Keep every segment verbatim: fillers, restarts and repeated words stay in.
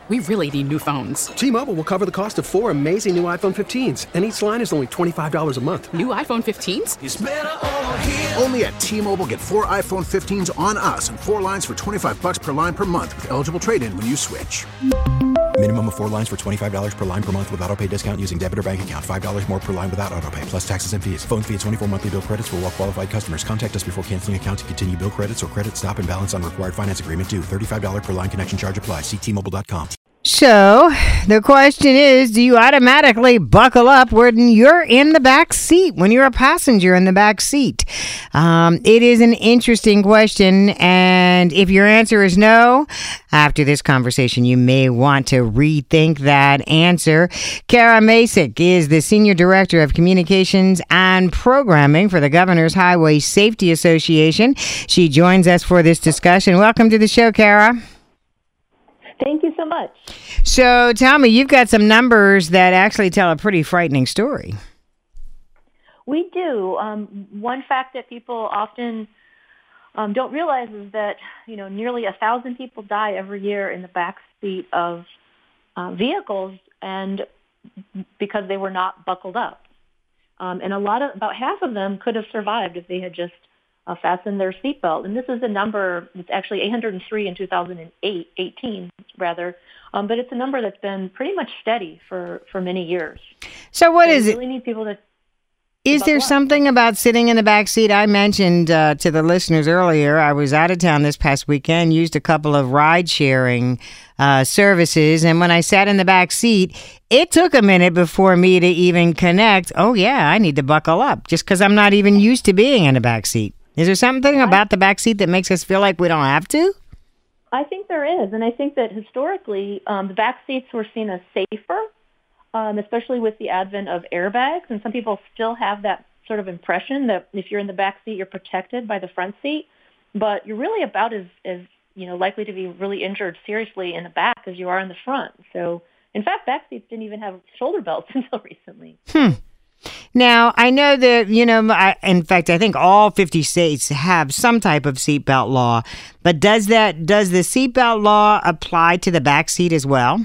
We really need new phones. T-Mobile will cover the cost of four amazing new iPhone fifteens, and each line is only twenty-five dollars a month. New iPhone fifteens? It's better over here. Only at T-Mobile, get four iPhone fifteens on us and four lines for twenty-five dollars per line per month with eligible trade-in when you switch. Minimum of four lines for twenty-five dollars per line per month with autopay discount using debit or bank account. five dollars more per line without autopay, plus taxes and fees. Phone fee at twenty-four monthly bill credits for well-qualified customers. Contact us before canceling account to continue bill credits or credit stop and balance on required finance agreement due. thirty-five dollars per line connection charge applies. See T Mobile dot com. So the question is, do you automatically buckle up when you're in the back seat, when you're a passenger in the back seat? Um, it is an interesting question. And if your answer is no, after this conversation, you may want to rethink that answer. Kara Masick is the Senior Director of Communications and Programming for the Governor's Highway Safety Association. She joins us for this discussion. Welcome to the show, Kara. Thank you so much. So tell me, you've got some numbers that actually tell a pretty frightening story. We do. Um, one fact that people often um, don't realize is that, you know, nearly a thousand people die every year in the back seat of uh, vehicles, and because they were not buckled up. Um, and a lot of, about half of them could have survived if they had just Uh, fasten their seatbelt. And this is a number, it's actually eight hundred three in two thousand eight, eighteen rather, um, but it's a number that's been pretty much steady for, for many years. So what so is we it? really need people to Is there something about sitting in the back seat? I mentioned uh, to the listeners earlier, I was out of town this past weekend, used a couple of ride-sharing uh, services, and when I sat in the back seat, it took a minute before me to even connect, oh yeah, I need to buckle up, just because I'm not even used to being in the back seat. Is there something about the back seat that makes us feel like we don't have to? I think there is, and I think that historically, um, the back seats were seen as safer, um, especially with the advent of airbags, and some people still have that sort of impression that if you're in the back seat, you're protected by the front seat, but you're really about as, as you know, likely to be really injured seriously in the back as you are in the front. So, in fact, back seats didn't even have shoulder belts until recently. Hmm. Now, I know that, you know, I, in fact, I think all fifty states have some type of seatbelt law, but does that, does the seatbelt law apply to the back seat as well?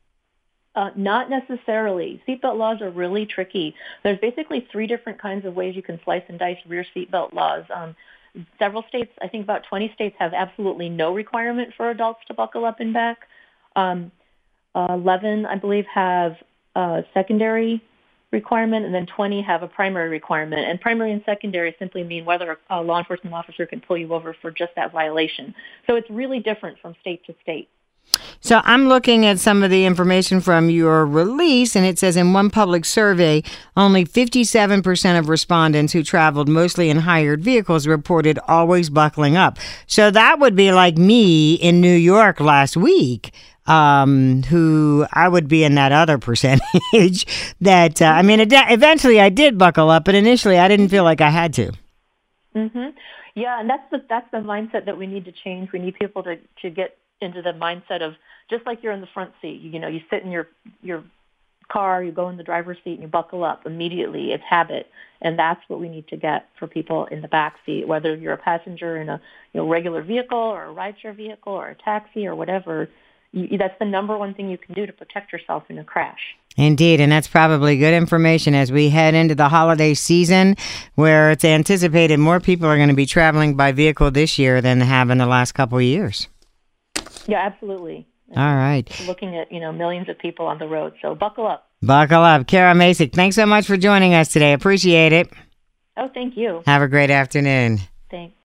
Uh, not necessarily. Seatbelt laws are really tricky. There's basically three different kinds of ways you can slice and dice rear seatbelt laws. Um, several states, I think about twenty states, have absolutely no requirement for adults to buckle up in back. Um, uh, eleven, I believe, have uh, secondary requirement, and then twenty have a primary requirement. And primary and secondary simply mean whether a law enforcement officer can pull you over for just that violation. So it's really different from state to state. So I'm looking at some of the information from your release, and it says in one public survey, only fifty-seven percent of respondents who traveled mostly in hired vehicles reported always buckling up. So that would be like me in New York last week, um, who I would be in that other percentage that, uh, I mean, it, eventually I did buckle up, but initially I didn't feel like I had to. Mm-hmm. Yeah, and that's the, that's the mindset that we need to change. We need people to, to get into the mindset of just like you're in the front seat, you, you know, you sit in your your car, you go in the driver's seat, and you buckle up immediately. It's habit, and that's what we need to get for people in the back seat, whether you're a passenger in a you know regular vehicle or a rideshare vehicle or a taxi or whatever. You, that's the number one thing you can do to protect yourself in a crash. Indeed, and that's probably good information as we head into the holiday season, where it's anticipated more people are going to be traveling by vehicle this year than they have in the last couple of years. Yeah, absolutely. All right. We're looking at, you know, millions of people on the road, so buckle up. Buckle up. Kara Masick, thanks so much for joining us today. Appreciate it. Oh, thank you. Have a great afternoon. Thanks.